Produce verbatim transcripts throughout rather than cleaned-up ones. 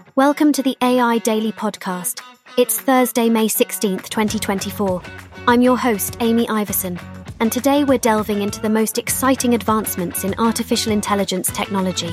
Welcome to the A I Daily Podcast. It's Thursday, May sixteenth, twenty twenty-four. I'm your host, Amy Iverson, and today we're delving into the most exciting advancements in artificial intelligence technology.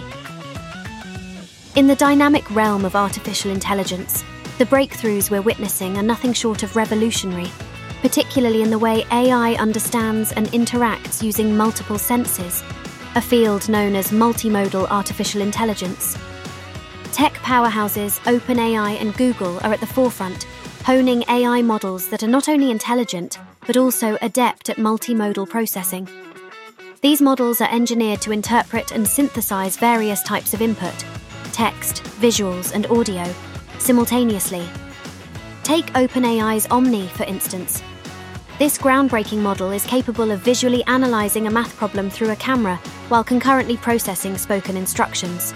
In the dynamic realm of artificial intelligence, the breakthroughs we're witnessing are nothing short of revolutionary, particularly in the way A I understands and interacts using multiple senses, a field known as multimodal artificial intelligence. Tech powerhouses OpenAI and Google are at the forefront, honing A I models that are not only intelligent, but also adept at multimodal processing. These models are engineered to interpret and synthesize various types of input, text, visuals, and audio, simultaneously. Take OpenAI's Omni, for instance. This groundbreaking model is capable of visually analyzing a math problem through a camera while concurrently processing spoken instructions.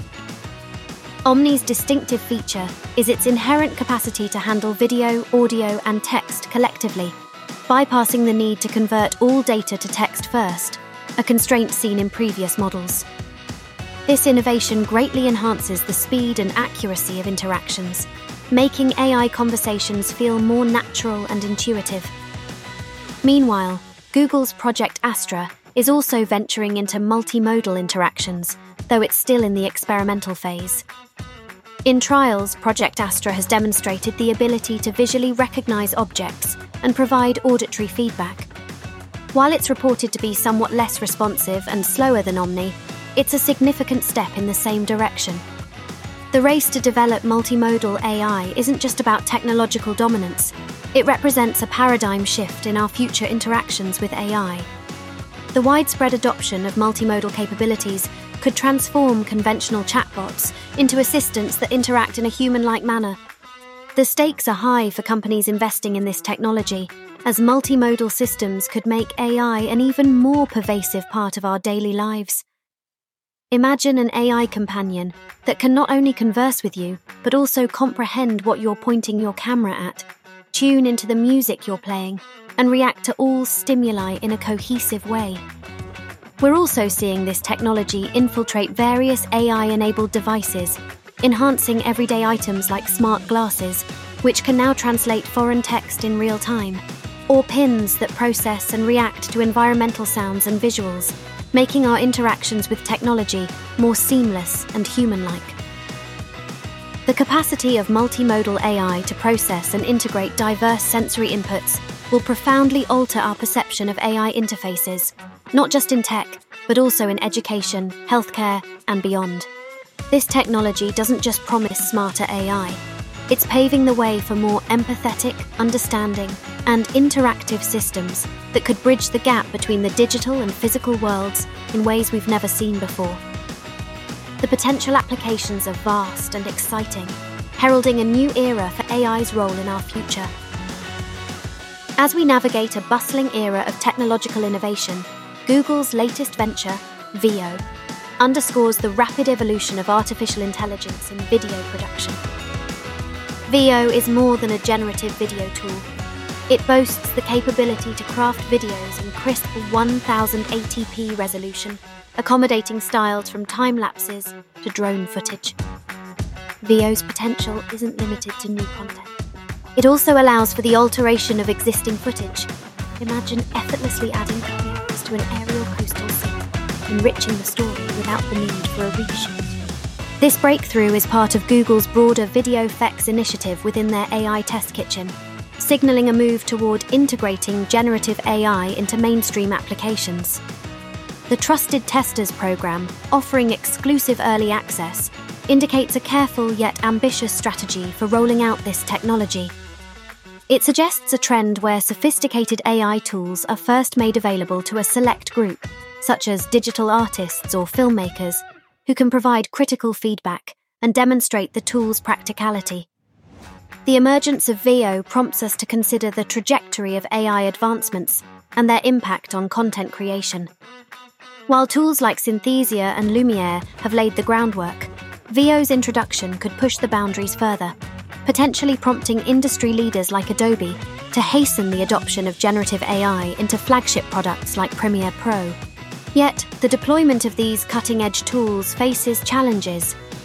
Omni's distinctive feature is its inherent capacity to handle video, audio, and text collectively, bypassing the need to convert all data to text first, a constraint seen in previous models. This innovation greatly enhances the speed and accuracy of interactions, making A I conversations feel more natural and intuitive. Meanwhile, Google's Project Astra is also venturing into multimodal interactions, though it's still in the experimental phase. In trials, Project Astra has demonstrated the ability to visually recognize objects and provide auditory feedback. While it's reported to be somewhat less responsive and slower than Omni, it's a significant step in the same direction. The race to develop multimodal A I isn't just about technological dominance. It represents a paradigm shift in our future interactions with A I. The widespread adoption of multimodal capabilities could transform conventional chatbots into assistants that interact in a human-like manner. The stakes are high for companies investing in this technology, as multimodal systems could make A I an even more pervasive part of our daily lives. Imagine an A I companion that can not only converse with you, but also comprehend what you're pointing your camera at, tune into the music you're playing, and react to all stimuli in a cohesive way. We're also seeing this technology infiltrate various A I-enabled devices, enhancing everyday items like smart glasses, which can now translate foreign text in real time, or pins that process and react to environmental sounds and visuals, making our interactions with technology more seamless and human-like. The capacity of multimodal A I to process and integrate diverse sensory inputs will profoundly alter our perception of A I interfaces, not just in tech, but also in education, healthcare, and beyond. This technology doesn't just promise smarter A I. It's paving the way for more empathetic, understanding, and interactive systems that could bridge the gap between the digital and physical worlds in ways we've never seen before. The potential applications are vast and exciting, heralding a new era for A I's role in our future. As we navigate a bustling era of technological innovation, Google's latest venture, Veo, underscores the rapid evolution of artificial intelligence in video production. Veo is more than a generative video tool. It boasts the capability to craft videos in crisp ten eighty p resolution, accommodating styles from time lapses to drone footage. Veo's potential isn't limited to new content. It also allows for the alteration of existing footage. Imagine effortlessly adding cameos to an aerial coastal scene, enriching the story without the need for a reshoot. This breakthrough is part of Google's broader Video Effects initiative within their A I test kitchen, signaling a move toward integrating generative A I into mainstream applications. The Trusted Testers program, offering exclusive early access, indicates a careful yet ambitious strategy for rolling out this technology. It suggests a trend where sophisticated A I tools are first made available to a select group, such as digital artists or filmmakers, who can provide critical feedback and demonstrate the tool's practicality. The emergence of Veo prompts us to consider the trajectory of A I advancements and their impact on content creation. While tools like Synthesia and Lumiere have laid the groundwork, Veo's introduction could push the boundaries further, potentially prompting industry leaders like Adobe to hasten the adoption of generative A I into flagship products like Premiere Pro. Yet, the deployment of these cutting-edge tools faces challenges,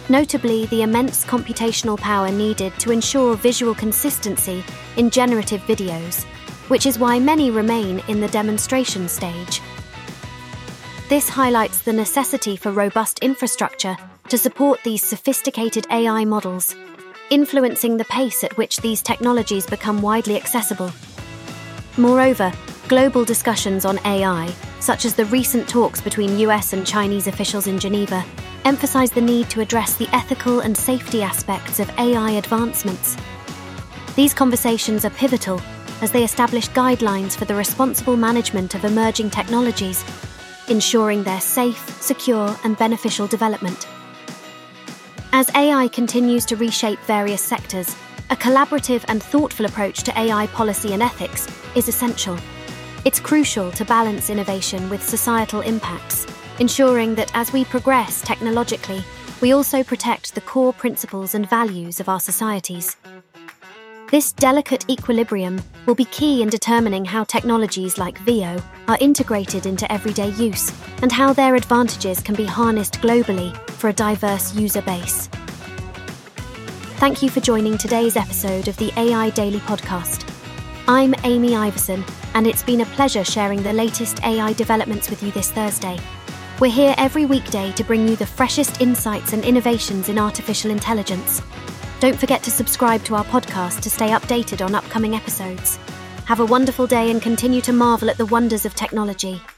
notably the immense computational power needed to ensure visual consistency in generative videos, which is why many remain in the demonstration stage. This highlights the necessity for robust infrastructure to support these sophisticated A I models, influencing the pace at which these technologies become widely accessible. Moreover, global discussions on A I, such as the recent talks between U S and Chinese officials in Geneva, emphasize the need to address the ethical and safety aspects of A I advancements. These conversations are pivotal as they establish guidelines for the responsible management of emerging technologies, ensuring their safe, secure, and beneficial development. As A I continues to reshape various sectors, a collaborative and thoughtful approach to A I policy and ethics is essential. It's crucial to balance innovation with societal impacts, ensuring that as we progress technologically, we also protect the core principles and values of our societies. This delicate equilibrium will be key in determining how technologies like Veo are integrated into everyday use and how their advantages can be harnessed globally for a diverse user base. Thank you for joining today's episode of the A I Daily Podcast. I'm Amy Iverson, and it's been a pleasure sharing the latest A I developments with you this Thursday. We're here every weekday to bring you the freshest insights and innovations in artificial intelligence. Don't forget to subscribe to our podcast to stay updated on upcoming episodes. Have a wonderful day and continue to marvel at the wonders of technology.